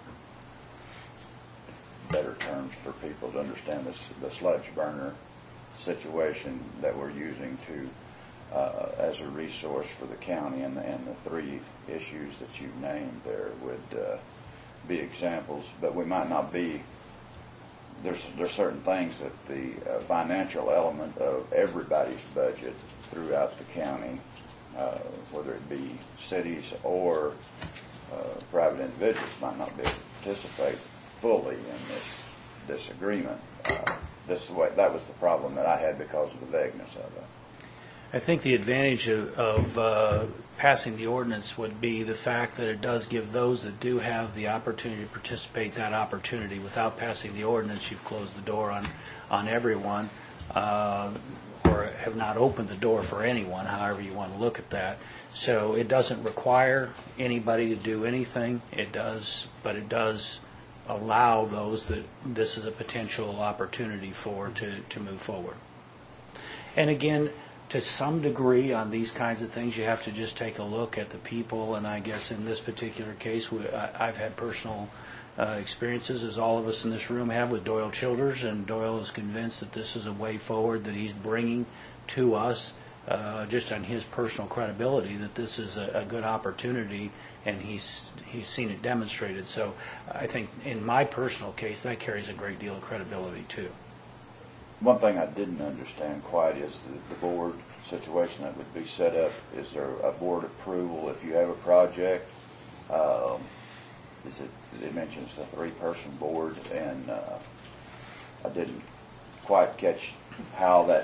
better terms for people to understand this, the sludge burner situation that we're using to uh, as a resource for the county, and, and the three issues that you named there would uh, be examples. But we might not be. There's there's certain things that the uh, financial element of everybody's budget throughout the county, Uh, whether it be cities or uh, private individuals, might not be able to participate fully in this this agreement. Uh, this way, that was the problem that I had because of the vagueness of it. I think the advantage of, of uh, passing the ordinance would be the fact that it does give those that do have the opportunity to participate that opportunity. Without passing the ordinance, you've closed the door on, on everyone, uh, or have not opened the door for anyone, however you want to look at that. So it doesn't require anybody to do anything. It does, but it does allow those that this is a potential opportunity for to, to move forward. And again, to some degree on these kinds of things, you have to just take a look at the people. And I guess in this particular case, we, I, I've had personal uh, experiences, as all of us in this room have, with Doyle Childers. And Doyle is convinced that this is a way forward that he's bringing to us, uh, just on his personal credibility, that this is a, a good opportunity, and he's he's seen it demonstrated. So I think in my personal case, that carries a great deal of credibility too. One thing I didn't understand quite is the, the board situation that would be set up. Is there a board approval if you have a project? Um, is it, it mentions a three-person board, and uh, I didn't quite catch how that,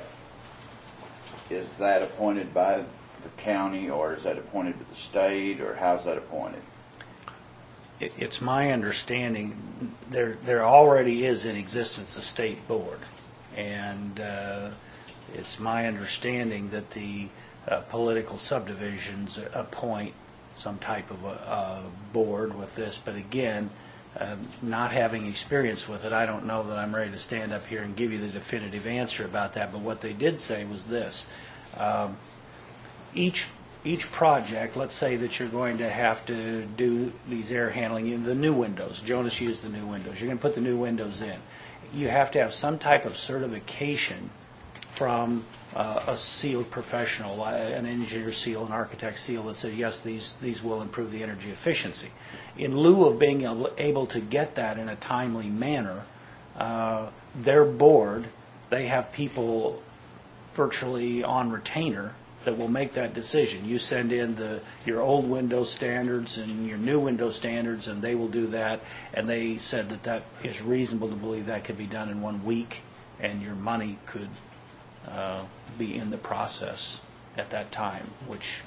is that appointed by the county, or is that appointed by the state, or how's that appointed? It, it's my understanding there there already is in existence a state board. And uh, it's my understanding that the uh, political subdivisions appoint some type of a, a board with this. But again, uh, not having experience with it, I don't know that I'm ready to stand up here and give you the definitive answer about that. But what they did say was this. Um, each each project, let's say that you're going to have to do these air handling, the new windows. Jonas used the new windows. You're going to put the new windows in. You have to have some type of certification from uh, a sealed professional, uh, an engineer seal, an architect seal that said, yes, these, these will improve the energy efficiency. In lieu of being able able to get that in a timely manner, uh, their board, they have people virtually on retainer that will make that decision. You send in the your old Windows standards and your new Windows standards, and they will do that. And they said that that is reasonable to believe that could be done in one week, and your money could uh, be in the process at that time, which,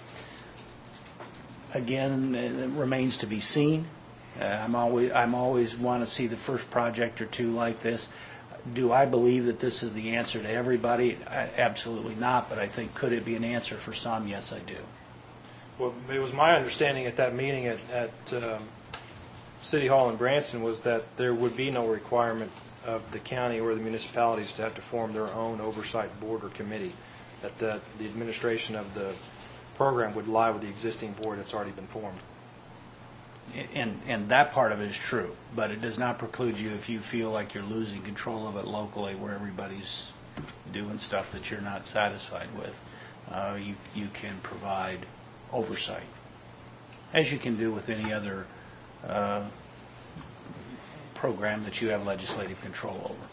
again, it remains to be seen. Uh, I'm always I'm always want to see the first project or two like this. Do I believe that this is the answer to everybody? I, absolutely not, but I think could it be an answer for some? Yes, I do. Well, it was my understanding at that meeting at, at um, City Hall in Branson was that there would be no requirement of the county or the municipalities to have to form their own oversight board or committee, that the, the administration of the program would lie with the existing board that's already been formed. And, and that part of it is true, but it does not preclude you if you feel like you're losing control of it locally where everybody's doing stuff that you're not satisfied with. Uh, you, you can provide oversight, as you can do with any other uh, program that you have legislative control over.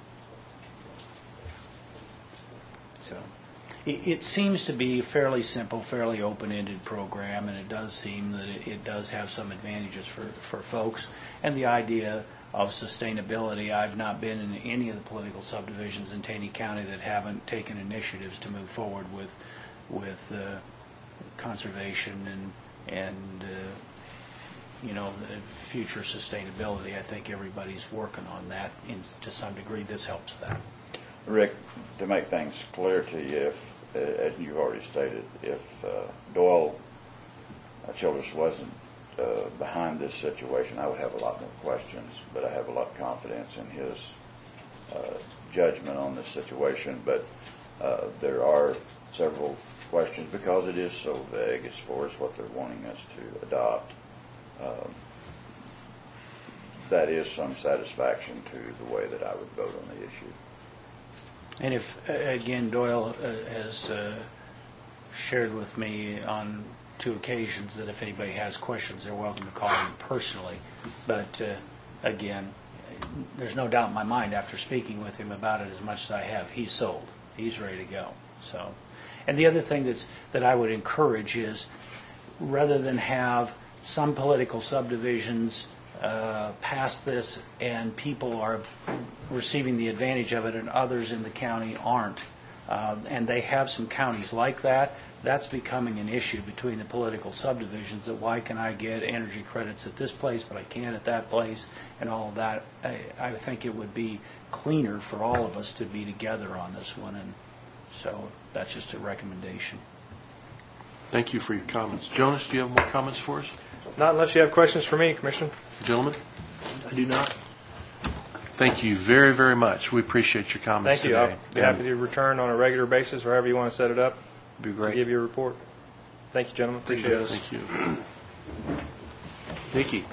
So it, it seems to be a fairly simple, fairly open-ended program, and it does seem that it, it does have some advantages for, for folks. And the idea of sustainability, I've not been in any of the political subdivisions in Taney County that haven't taken initiatives to move forward with with uh, conservation and and uh, you know the future sustainability. I think everybody's working on that in, to some degree. This helps that. Rick, to make things clear to you, if, uh, as you've already stated, if uh, Doyle uh, Childress wasn't uh, behind this situation, I would have a lot more questions, but I have a lot of confidence in his uh, judgment on this situation. But uh, there are several questions because it is so vague as far as what they're wanting us to adopt. Um, that is some satisfaction to the way that I would vote on the issue. And if, uh, again, Doyle uh, has uh, shared with me on two occasions that if anybody has questions, they're welcome to call him personally. But, uh, again, there's no doubt in my mind after speaking with him about it as much as I have, he's sold. He's ready to go. So, and the other thing that's, that I would encourage is rather than have some political subdivisions Uh, past this and people are receiving the advantage of it and others in the county aren't. Uh, and they have some counties like that. That's becoming an issue between the political subdivisions, that why can I get energy credits at this place but I can't at that place and all of that. I, I think it would be cleaner for all of us to be together on this one, and so that's just a recommendation. Thank you for your comments. Jonas, do you have more comments for us? Not unless you have questions for me, Commissioner. Gentlemen? I do not. Thank you very, very much. We appreciate your comments Thank you. today. I'll be happy to return on a regular basis or however you want to set it up. Be great. Give you a report. Thank you, gentlemen. Appreciate it. Thank you. Nikki.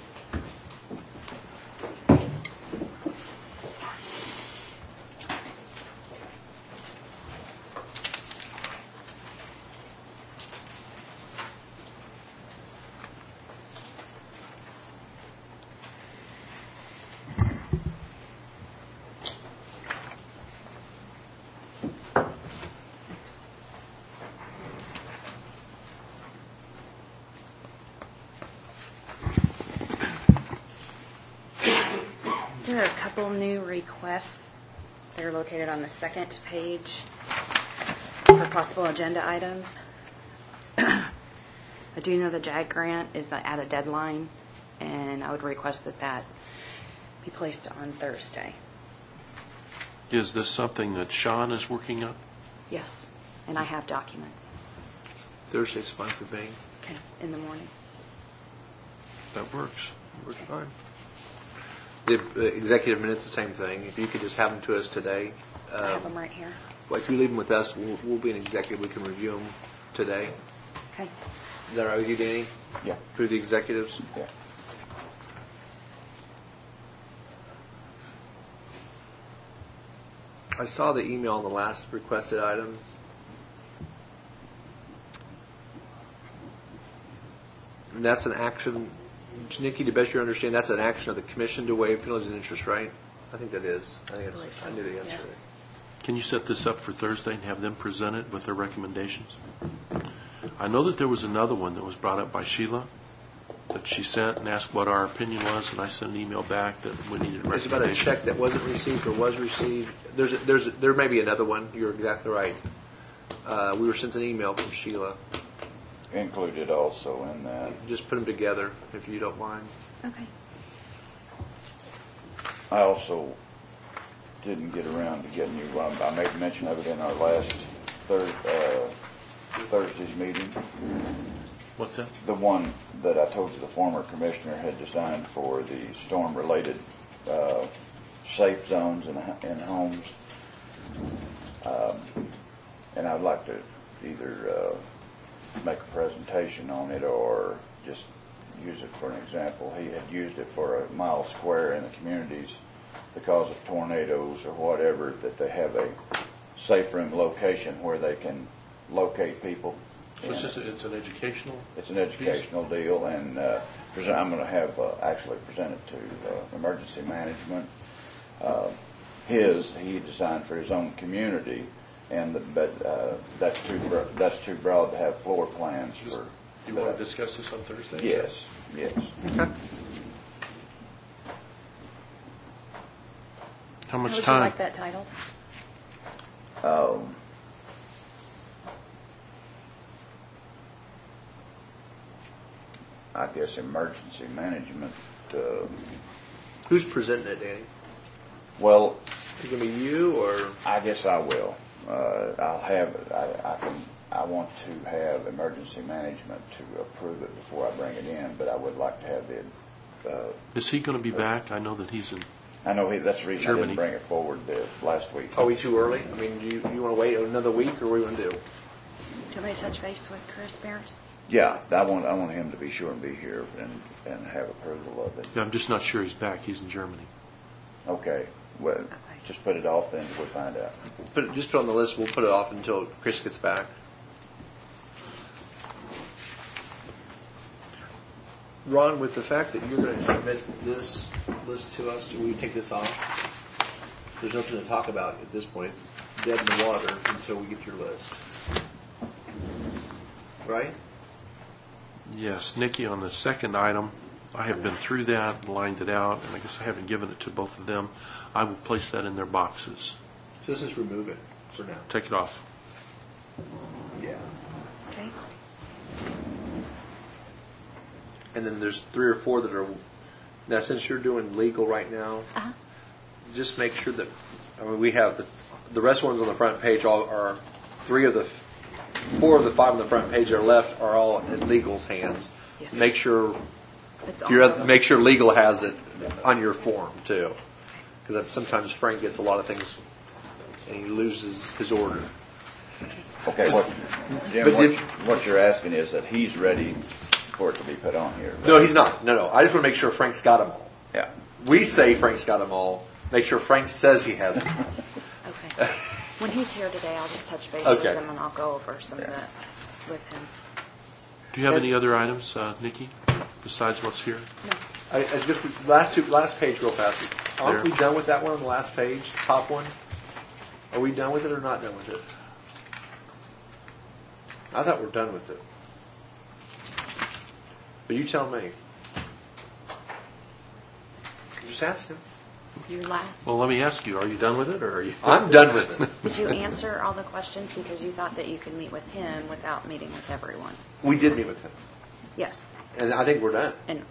There are a couple new requests. They're located on the second page for possible agenda items. I do know the JAG grant is at a deadline, and I would request that that be placed on Thursday. Is this something that Sean is working on? Yes, and I have documents. Thursday's fine for me. Okay, in the morning. That works. Works fine. The uh, executive minutes, the same thing. If you could just have them to us today. I have Um, them right here. well, if you leave them with us, we'll, we'll be an executive. We can review them today. Okay. Is that all right with you, Danny? Yeah. Through the executives? Yeah. I saw the email on the last requested item. And that's an action, Nikki, to best you understand, that's an action of the commission to waive penalties and interest, right? I think that is. I think I believe it's, so. I knew the answer. Yes. Can you set this up for Thursday and have them present it with their recommendations? I know that there was another one that was brought up by Sheila that she sent and asked what our opinion was, and I sent an email back that we needed It's about a recommendations. check that wasn't received or was received. There's, a, there's, a, there may be another one. You're exactly right. Uh, we were sent an email from Sheila. Included also in that. Just put them together, if you don't mind. Okay. I also didn't get around to getting you, well, I made mention of it in our last thir- uh, Thursday's meeting. What's that? The one that I told you the former commissioner had designed for the storm-related uh, safe zones in, in homes. Um, and I'd like to either uh, make a presentation on it or just use it for an example. He had used it for a mile square in the communities because of tornadoes or whatever, that they have a safe room location where they can locate people. So it's just, it's an educational? It's an educational deal, and uh, present, I'm going to have uh, actually present it to uh, emergency management. Uh, his, he designed for his own community, and the, but uh, that's too bro- that's too broad to have floor plans for. Do you want to discuss this on Thursday? Yes, yes. Okay. How How much would you time? like that titled? Um, I guess emergency management. Uh, Who's presenting it, Danny? well, Is it going to be you or? I guess I will. Uh, I'll have, I, I can, I want to have emergency management to approve it before I bring it in, but I would like to have the, uh, Is he going to be back? I know that he's in, I know he, that's the reason I Germany. didn't bring it forward the last week. Are we too early? I mean, do you, you want to wait another week, or what do you want to do? Do you want me to touch base with Chris Barrett? Yeah, I want, I want him to be sure and be here and, and have approval of it. I'm just not sure he's back. He's in Germany. Okay, well, Okay. just put it off then until we find out. Put it, just put it on the list. We'll put it off until Chris gets back. Ron, with the fact that you're going to submit this list to us, will you take this off? There's nothing to talk about at this point. It's dead in the water until we get your list. Right? Yes, Nikki, on the second item, I have been through that and lined it out, and I guess I haven't given it to both of them. I will place that in their boxes. So let's just remove it for now. Take it off. Yeah. Okay. And then there's three or four that are, now since you're doing legal right now, Uh-huh. just make sure that, I mean, we have the, the rest ones on the front page all are, three of the, four of the five on the front page that are left are all in legal's hands. Yes. Make sure, It's you're on. at, make sure legal has it on your form too. Because sometimes Frank gets a lot of things and he loses his order. Okay, what, Jim, But what, if- you- what you're asking is that he's ready for it to be put on here. right? No, he's not. No, no. I just want to make sure Frank's got them all. Yeah. We say Frank's got them all. Make sure Frank says he has them. Okay. When he's here today, I'll just touch base Okay. with him and I'll go over some of that with him. Do you have And- any other items, uh, Nikki, besides what's here? No. I, I just last two last page real fast. Aren't There. we done with that one on the last page, top one? Are we done with it or not done with it? I thought we're done with it. But you tell me. Just ask him. You laugh. Well, let me ask you, are you done with it, or are you? I'm done with it. Did you answer all the questions because you thought that you could meet with him without meeting with everyone? We did meet with him, Yes. and I think we're done. And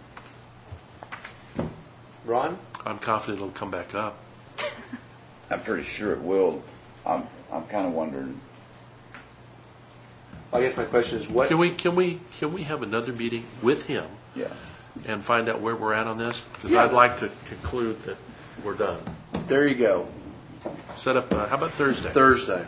Ron, I'm confident it'll come back up. I'm pretty sure it will. I'm, I'm kind of wondering, I guess my question is what? Can we, can we, can we have another meeting with him yeah. and find out where we're at on this? Because Yeah. I'd like to conclude that we're done. There you go. Set up, uh, how about Thursday? Thursday.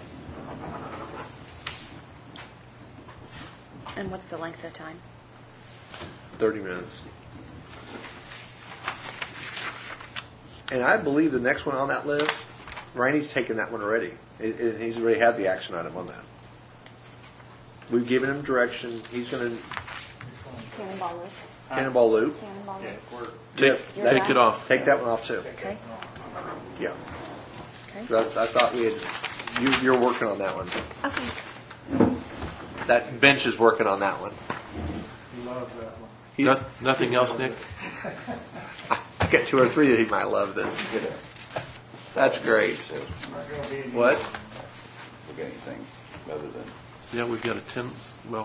and what's the length of time? thirty minutes. And I believe the next one on that list Randy's taken that one already. It- it- He's already had the action item on that. We've given him direction. He's going to Cannonball Loop. Cannonball Loop. Cannonball Loop. Take, Yes, that- take it off. Take that one off too. Okay. Yeah. Okay. That- I thought we had, you, you're working on that one. Okay. That bench is working on that one. Love that one. He- No- Nothing else, Nick? I got two or three that he might love then. That's great. What? We got anything other than, Yeah, we've got a ten, well,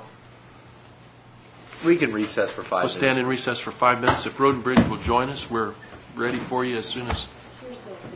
We can recess for five we'll minutes. stand in recess for five minutes. If Road and Bridge will join us, we're ready for you as soon as